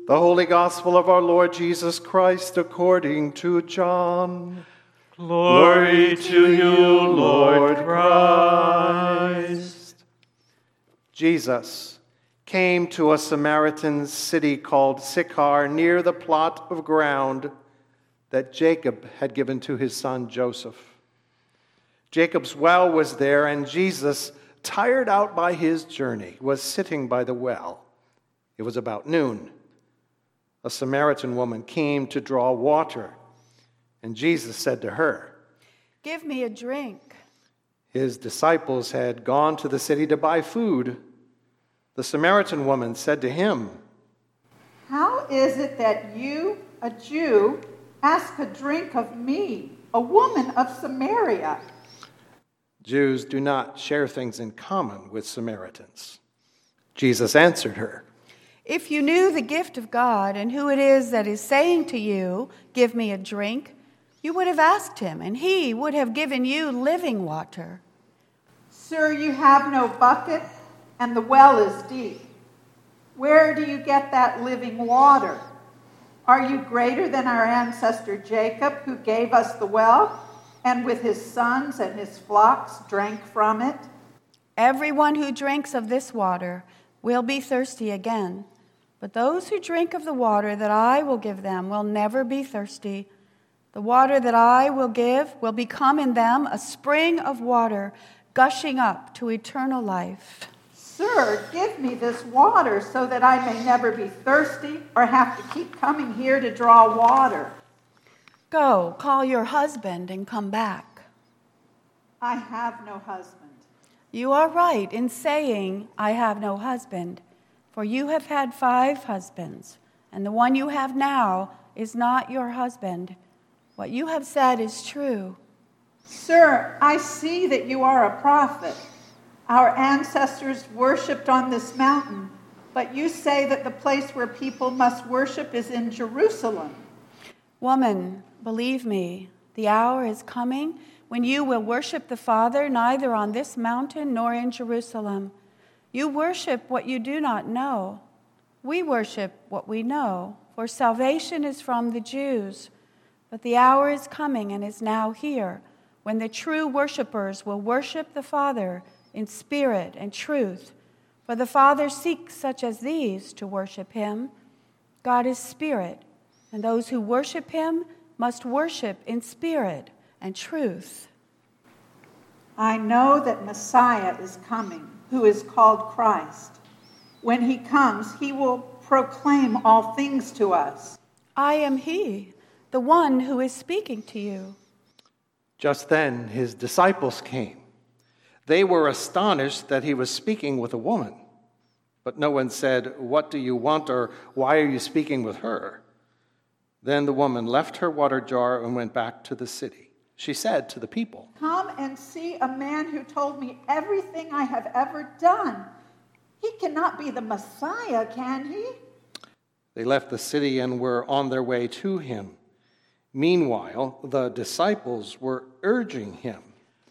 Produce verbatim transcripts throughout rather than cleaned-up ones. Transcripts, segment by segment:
The Holy Gospel of our Lord Jesus Christ according to John. Glory to you, Lord Christ. Jesus came to a Samaritan city called Sychar, near the plot of ground that Jacob had given to his son Joseph. Jacob's well was there, and Jesus, tired out by his journey, was sitting by the well. It was about noon. A Samaritan woman came to draw water, and Jesus said to her, "Give me a drink." His disciples had gone to the city to buy food. The Samaritan woman said to him, "How is it that you, a Jew, ask a drink of me, a woman of Samaria?" Jews do not share things in common with Samaritans. Jesus answered her, "If you knew the gift of God and who it is that is saying to you, 'Give me a drink,' you would have asked him, and he would have given you living water." "Sir, you have no bucket, and the well is deep. Where do you get that living water? Are you greater than our ancestor Jacob, who gave us the well, and with his sons and his flocks drank from it?" "Everyone who drinks of this water will be thirsty again, but those who drink of the water that I will give them will never be thirsty. The water that I will give will become in them a spring of water gushing up to eternal life." "Sir, give me this water so that I may never be thirsty or have to keep coming here to draw water." "Go, call your husband and come back." "I have no husband." "You are right in saying, 'I have no husband,' for you have had five husbands, and the one you have now is not your husband. What you have said is true." "Sir, I see that you are a prophet. Our ancestors worshipped on this mountain, but you say that the place where people must worship is in Jerusalem." "Woman, believe me, the hour is coming when you will worship the Father neither on this mountain nor in Jerusalem. You worship what you do not know. We worship what we know, for salvation is from the Jews. But the hour is coming and is now here when the true worshipers will worship the Father in spirit and truth. For the Father seeks such as these to worship him. God is spirit, and those who worship him must worship in spirit and truth." "I know that Messiah is coming, who is called Christ. When he comes, he will proclaim all things to us." "I am he, the one who is speaking to you." Just then his disciples came. They were astonished that he was speaking with a woman. But no one said, "What do you want?" or "Why are you speaking with her?" Then the woman left her water jar and went back to the city. She said to the people, "Come and see a man who told me everything I have ever done. He cannot be the Messiah, can he?" They left the city and were on their way to him. Meanwhile, the disciples were urging him,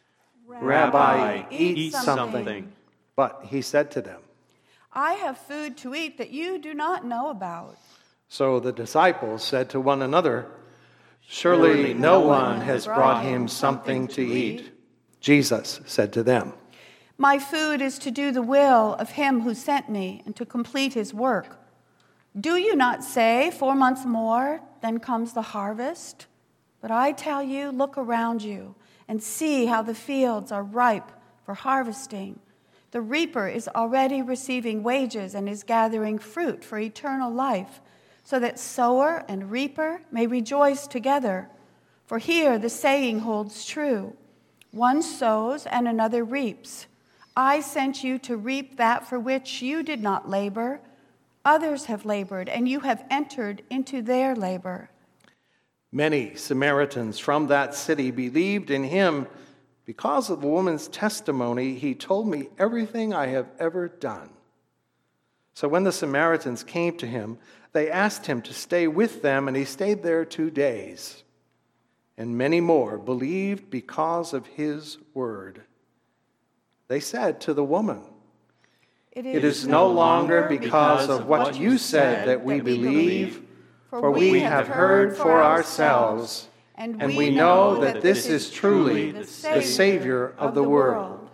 Rabbi, eat eat something." something. But he said to them, "I have food to eat that you do not know about." So the disciples said to one another, "Surely no one has brought him something to eat." Jesus said to them, "My food is to do the will of him who sent me and to complete his work. Do you not say, 'Four months more, then comes the harvest'? But I tell you, look around you and see how the fields are ripe for harvesting. The reaper is already receiving wages and is gathering fruit for eternal life, so that sower and reaper may rejoice together. For here the saying holds true, 'One sows and another reaps.' I sent you to reap that for which you did not labor. Others have labored, and you have entered into their labor." Many Samaritans from that city believed in him. Because of the woman's testimony, he told me everything I have ever done. So when the Samaritans came to him, they asked him to stay with them, and he stayed there two days. And many more believed because of his word. They said to the woman, It is no longer because of what you said that we believe, for we have heard for ourselves, and we know that this is truly the Savior of the world.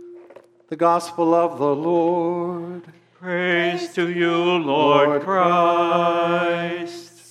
The Gospel of the Lord. Praise to you, Lord Christ.